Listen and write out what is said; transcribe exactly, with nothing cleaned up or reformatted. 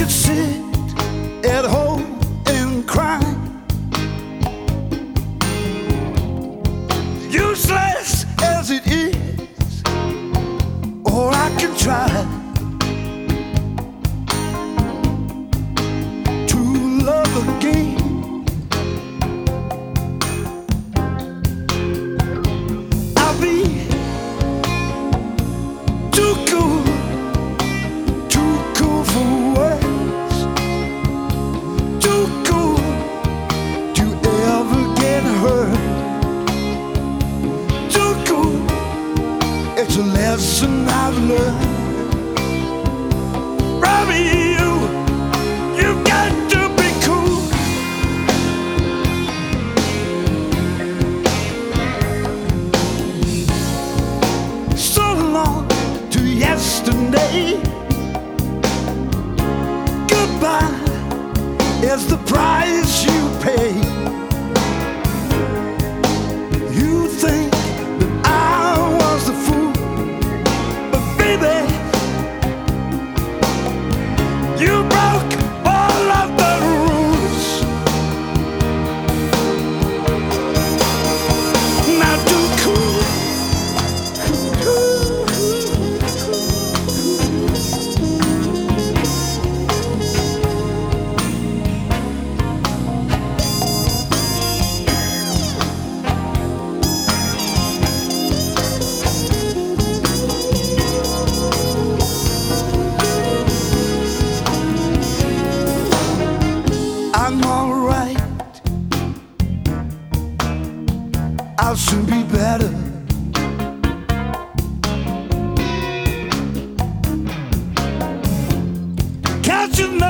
could sit at home and cry, useless as it is, or I can try to love again. I'll be too cool, too cool for words, too cool to ever get hurt, too cool, it's a lesson I've learned. Robbie, you, you've got to be cool. So long to yesterday, goodbye is the price you pay. You think that I was the fool, but baby, you broke all of the rules. Now too cool. I'm alright, I'll soon be better. Catch you